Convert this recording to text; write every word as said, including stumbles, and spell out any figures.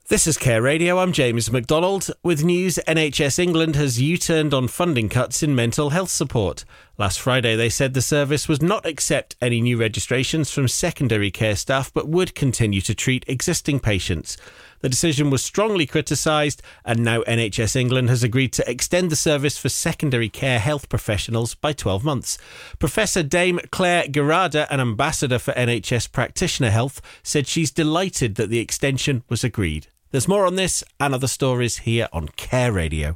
This is Care Radio, I'm James MacDonald. With news, N H S England has U-turned on funding cuts in mental health support. Last Friday they said the service would not accept any new registrations from secondary care staff but would continue to treat existing patients. The decision was strongly criticised, and now N H S England has agreed to extend the service for secondary care health professionals by twelve months. Professor Dame Claire Gerada, an ambassador for N H S Practitioner Health, said she's delighted that the extension was agreed. There's more on this and other stories here on Care Radio.